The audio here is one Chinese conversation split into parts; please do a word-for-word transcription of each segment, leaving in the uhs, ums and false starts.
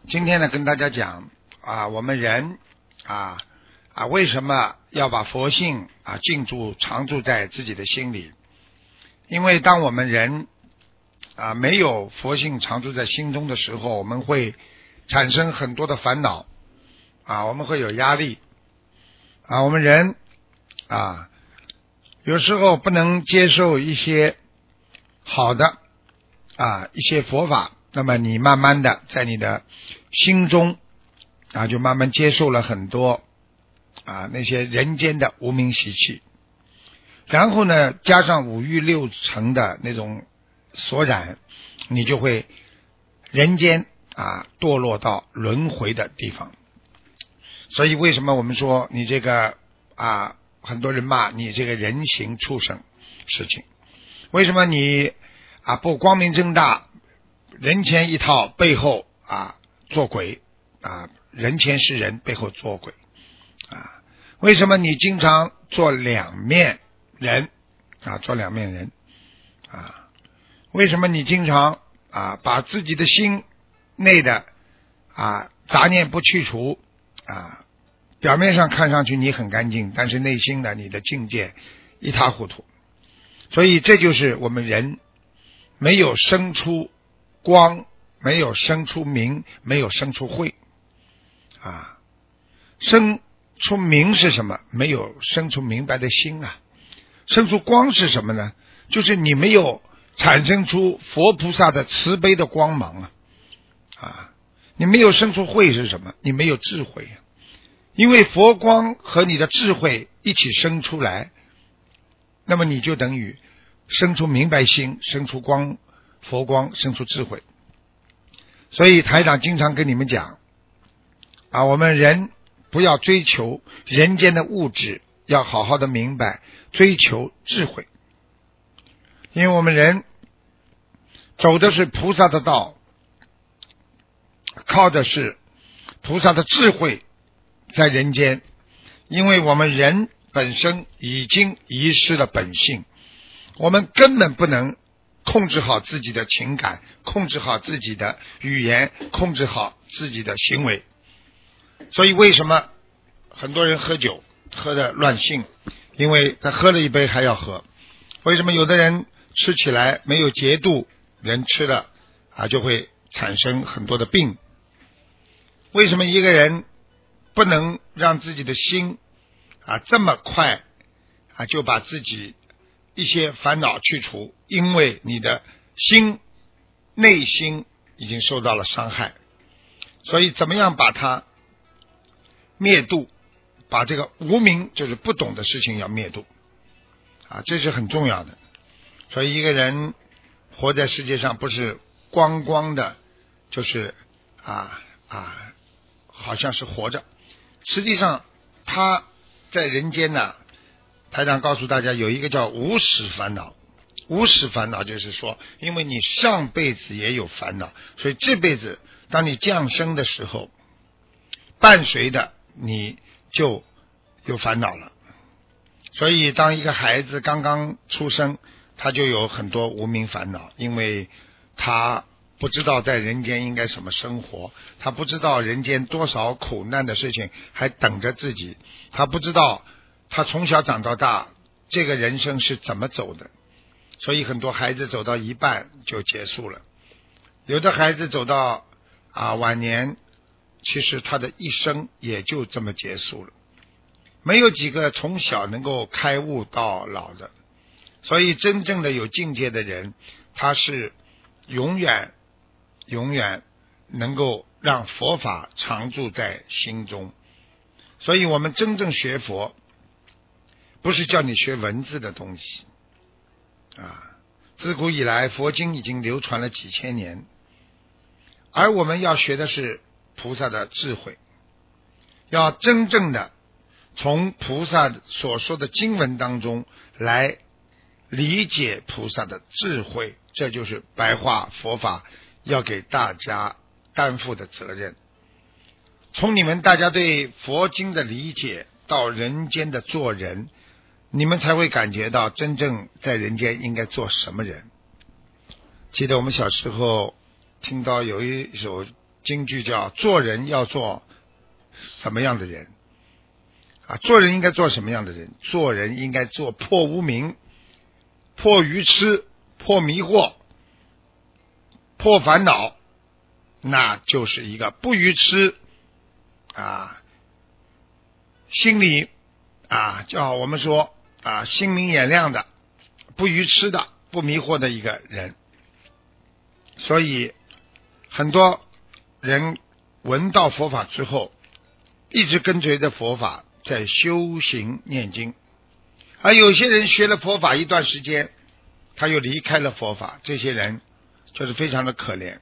今天呢，跟大家讲啊，我们人啊啊为什么要把佛性啊静住常住在自己的心里？因为当我们人啊没有佛性常住在心中的时候，我们会产生很多的烦恼啊，我们会有压力啊，我们人啊有时候不能接受一些好的啊一些佛法，那么你慢慢的在你的心中啊就慢慢接受了很多啊那些人间的无名习气，然后呢加上五欲六尘的那种所染，你就会人间啊堕落到轮回的地方。所以为什么我们说你这个啊很多人骂你这个人形畜生事情，为什么你啊不光明正大，人前一套背后啊做鬼啊，人前是人背后做鬼啊？为什么你经常做两面人啊做两面人啊？为什么你经常啊把自己的心内的啊杂念不去除啊？表面上看上去你很干净，但是内心的你的境界一塌糊涂。所以这就是我们人没有生出光，没有生出明，没有生出慧啊。生出明是什么？没有生出明白的心啊。生出光是什么呢？就是你没有产生出佛菩萨的慈悲的光芒啊啊！你没有生出慧是什么？你没有智慧啊。因为佛光和你的智慧一起生出来，那么你就等于生出明白心，生出光，佛光，生出智慧。所以台长经常跟你们讲啊，我们人不要追求人间的物质，要好好的明白追求智慧。因为我们人走的是菩萨的道，靠的是菩萨的智慧在人间。因为我们人本身已经遗失了本性，我们根本不能控制好自己的情感，控制好自己的语言，控制好自己的行为。所以为什么很多人喝酒喝得乱性？因为他喝了一杯还要喝。为什么有的人吃起来没有节度，人吃了啊就会产生很多的病？为什么一个人不能让自己的心啊这么快啊就把自己一些烦恼去除？因为你的心内心已经受到了伤害。所以怎么样把它灭度？把这个无明，就是不懂的事情要灭度啊，这是很重要的。所以一个人活在世界上，不是光光的就是啊啊好像是活着，实际上他在人间呢，台长告诉大家有一个叫无始烦恼。无始烦恼就是说，因为你上辈子也有烦恼，所以这辈子当你降生的时候，伴随的你就有烦恼了。所以当一个孩子刚刚出生，他就有很多无明烦恼，因为他不知道在人间应该什么生活，他不知道人间多少苦难的事情还等着自己，他不知道他从小长到大这个人生是怎么走的。所以很多孩子走到一半就结束了，有的孩子走到啊晚年，其实他的一生也就这么结束了。没有几个从小能够开悟到老的。所以真正的有境界的人，他是永远永远能够让佛法常住在心中。所以我们真正学佛，不是叫你学文字的东西啊。自古以来佛经已经流传了几千年，而我们要学的是菩萨的智慧，要真正的从菩萨所说的经文当中来理解菩萨的智慧，这就是白话佛法要给大家担负的责任。从你们大家对佛经的理解到人间的做人，你们才会感觉到真正在人间应该做什么人。记得我们小时候听到有一首京剧叫做人要做什么样的人啊？做人应该做什么样的人？做人应该做破无明、破愚痴、破迷惑、破烦恼，那就是一个不愚痴啊，心里啊叫我们说啊心明眼亮的，不愚痴的，不迷惑的一个人。所以很多人闻到佛法之后，一直跟随着佛法在修行念经，而有些人学了佛法一段时间，他又离开了佛法，这些人就是非常的可怜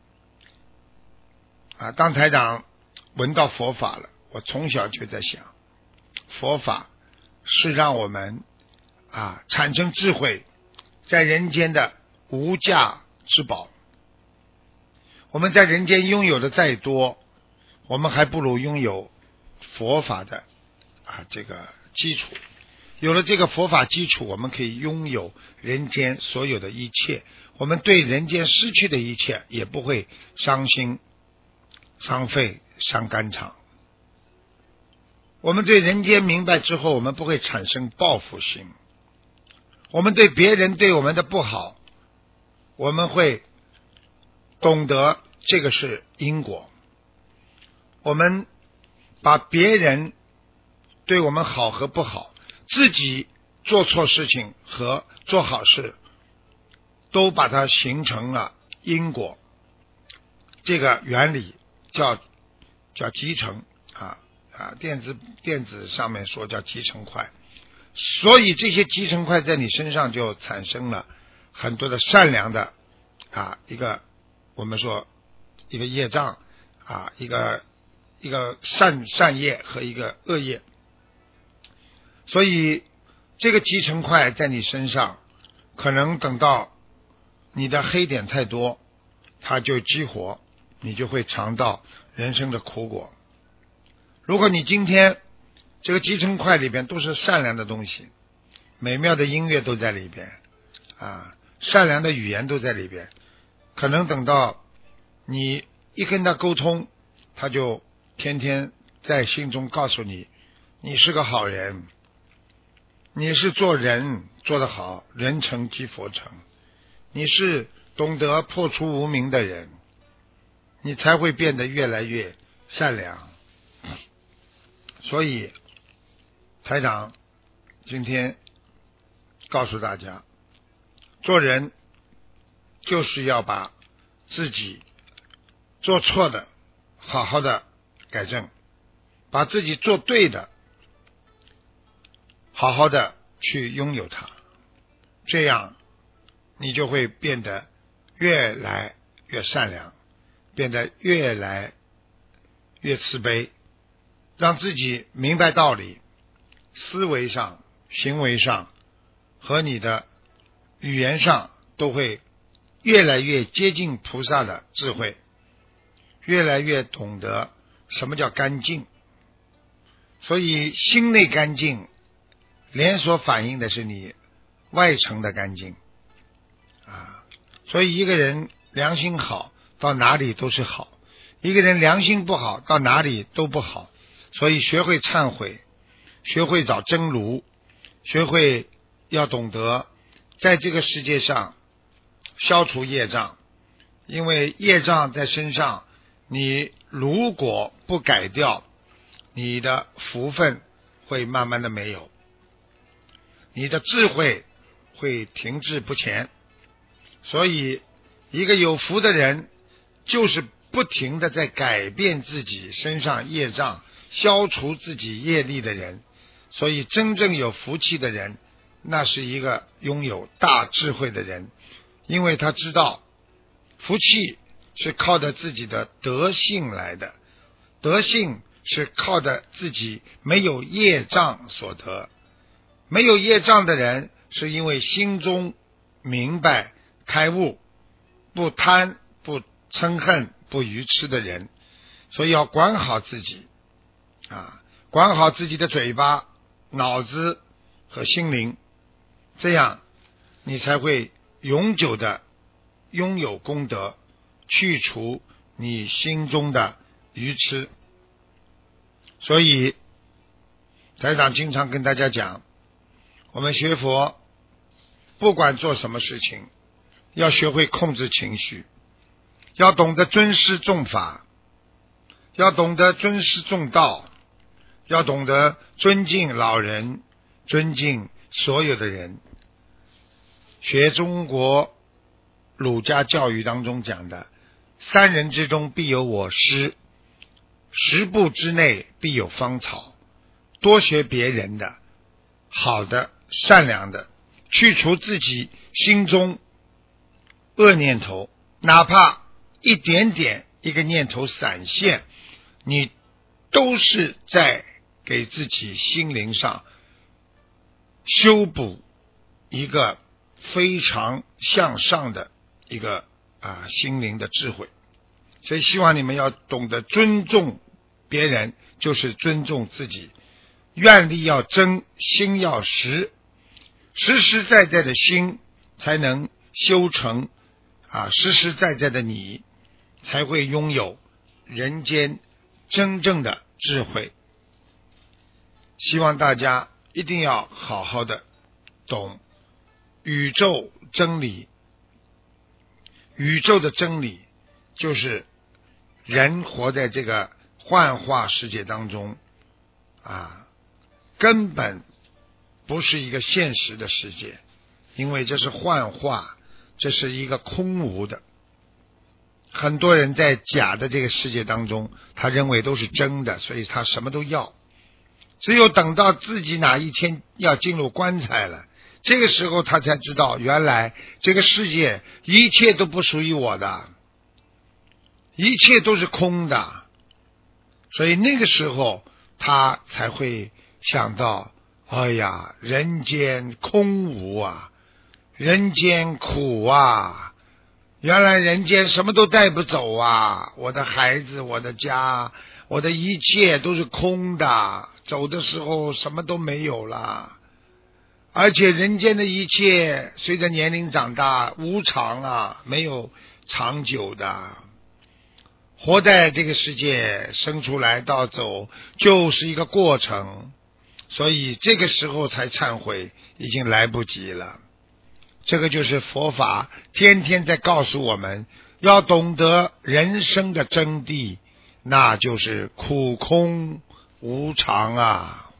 啊。当台长闻到佛法了，我从小就在想，佛法是让我们啊产生智慧，在人间的无价之宝。我们在人间拥有的再多，我们还不如拥有佛法的啊这个基础。有了这个佛法基础，我们可以拥有人间所有的一切，我们对人间失去的一切也不会伤心、伤肺、伤肝肠。我们对人间明白之后，我们不会产生报复心。我们对别人对我们的不好，我们会懂得这个是因果。我们把别人对我们好和不好，自己做错事情和做好事，都把它形成了因果。这个原理叫叫集成啊啊，电子电子上面说叫集成块。所以这些集成块在你身上就产生了很多的善良的啊一个我们说一个业障啊，一个一个善善业和一个恶业。所以这个集成块在你身上，可能等到你的黑点太多，它就激活，你就会尝到人生的苦果。如果你今天这个集成块里边都是善良的东西，美妙的音乐都在里边啊，善良的语言都在里边，可能等到你一跟他沟通，他就天天在心中告诉你，你是个好人，你是做人做得好，人成即佛成，你是懂得破除无明的人，你才会变得越来越善良。所以台长今天告诉大家，做人就是要把自己做错的好好的改正，把自己做对的好好的去拥有它，这样你就会变得越来越善良，变得越来越慈悲，让自己明白道理，思维上、行为上和你的语言上都会越来越接近菩萨的智慧，越来越懂得什么叫干净。所以心内干净，连锁反映的是你外层的干净啊。所以一个人良心好，到哪里都是好；一个人良心不好，到哪里都不好。所以学会忏悔，学会找真如，学会要懂得在这个世界上消除业障。因为业障在身上，你如果不改掉，你的福分会慢慢的没有，你的智慧会停滞不前。所以一个有福的人，就是不停的在改变自己身上业障，消除自己业力的人。所以真正有福气的人，那是一个拥有大智慧的人，因为他知道福气是靠着自己的德性来的，德性是靠着自己没有业障所得。没有业障的人，是因为心中明白开悟，不贪不嗔恨不愚痴的人。所以要管好自己啊，管好自己的嘴巴、脑子和心灵，这样你才会永久的拥有功德，去除你心中的愚痴。所以台长经常跟大家讲，我们学佛不管做什么事情，要学会控制情绪，要懂得尊师重法，要懂得尊师重道，要懂得尊敬老人，尊敬所有的人。学中国儒家教育当中讲的，三人之中必有我师，十步之内必有芳草。多学别人的好的善良的，去除自己心中恶念头，哪怕一点点一个念头闪现，你都是在给自己心灵上修补一个非常向上的一个啊心灵的智慧。所以希望你们要懂得尊重别人，就是尊重自己。愿力要真，心要实，实实在在的心才能修成啊，实实在在的你才会拥有人间真正的智慧。希望大家一定要好好的懂宇宙真理。宇宙的真理就是人活在这个幻化世界当中啊，根本不是一个现实的世界，因为这是幻化，这是一个空无的。很多人在假的这个世界当中，他认为都是真的，所以他什么都要。只有等到自己哪一天要进入棺材了，这个时候他才知道，原来这个世界一切都不属于我的，一切都是空的。所以那个时候他才会想到，哎呀，人间空无啊，人间苦啊，原来人间什么都带不走啊，我的孩子，我的家，我的一切都是空的，走的时候什么都没有了。而且人间的一切随着年龄长大无常啊，没有长久的。活在这个世界，生出来到走就是一个过程，所以这个时候才忏悔已经来不及了。这个就是佛法天天在告诉我们，要懂得人生的真谛，那就是苦空无常啊。